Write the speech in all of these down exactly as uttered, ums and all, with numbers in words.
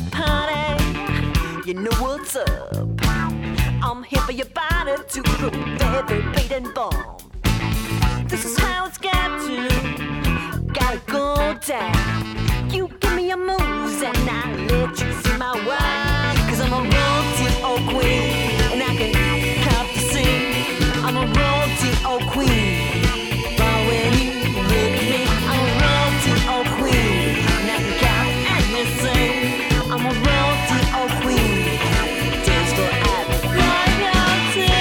party, you know what's up. I'm here for your body to groove every beat and bomb. This is how it's got to, gotta go down. You give me your moves and I let you see my wine. Cause I'm a road to old queen, and I can cop the scene. I'm a road to old queen, but when you look at me, I'm a road to old queen, and I can cop anything. I'm a road to old queen, dance for royalty.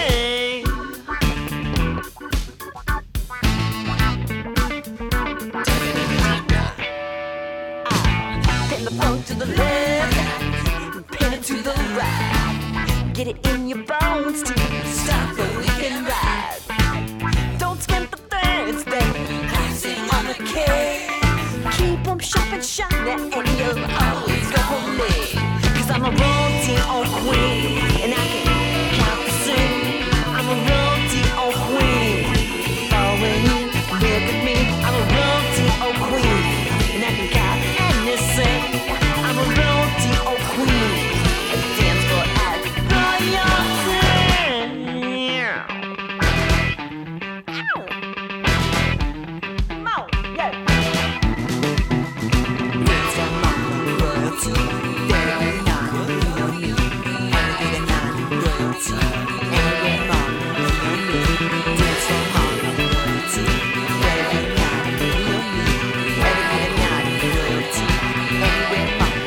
I pin the phone to the left, pin it to the right. Get it in your bones to stop the weekend ride. Don't skimp the threads, baby, sing on the key. Keep them sharp and shiny, and you'll always go for me. Cause I'm a royalty old queen, and I can count the sing. I'm a royalty old queen, but when you look at me, I'm a royalty old queen, and I can count anything. I'm a royalty old queen, and dance for ad royalty. Mo, yeah. Dance for my royalty, every night, royalty, every night, royalty, every morning, royalty. Dance for my royalty, every night, royalty, every night, royalty, every morning, royalty.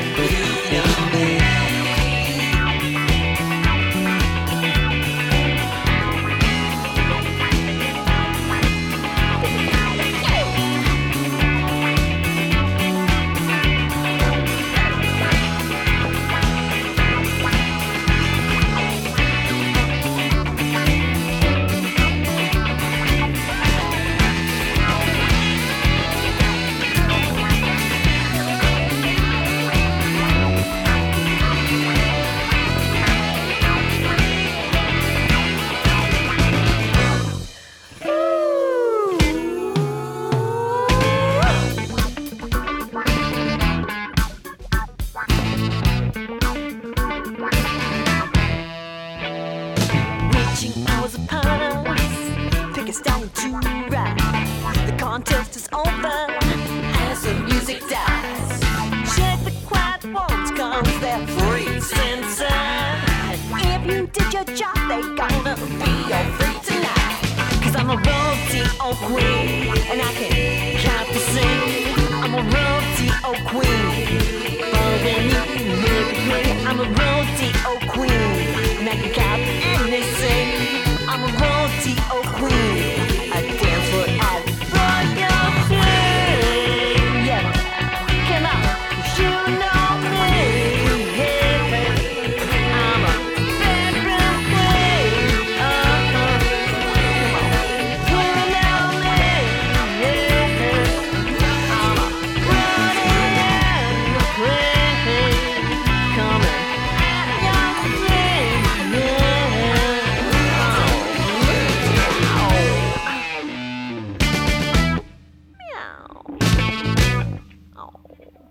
Reaching hours upon us, pick a style to ride. The contest is over as the music dies. Check the quiet ones, cause they're freaks inside. If you did your job, they gonna be your freak tonight. Cause I'm a royalty old queen, and I can count the sing. I'm a royalty old queen, but when you look at me, I'm a royalty old queen, and I can count anything. I'm a royalty old queen, I dance for ad royalty. Yeah, come on, 'cause you know me. Yeah, baby. I'm a bad, bad queen. Uh-huh. Come on, you know me. Yeah, I'm a royalty queen, coming at your thing. Yeah. Oh. Meow. Oh.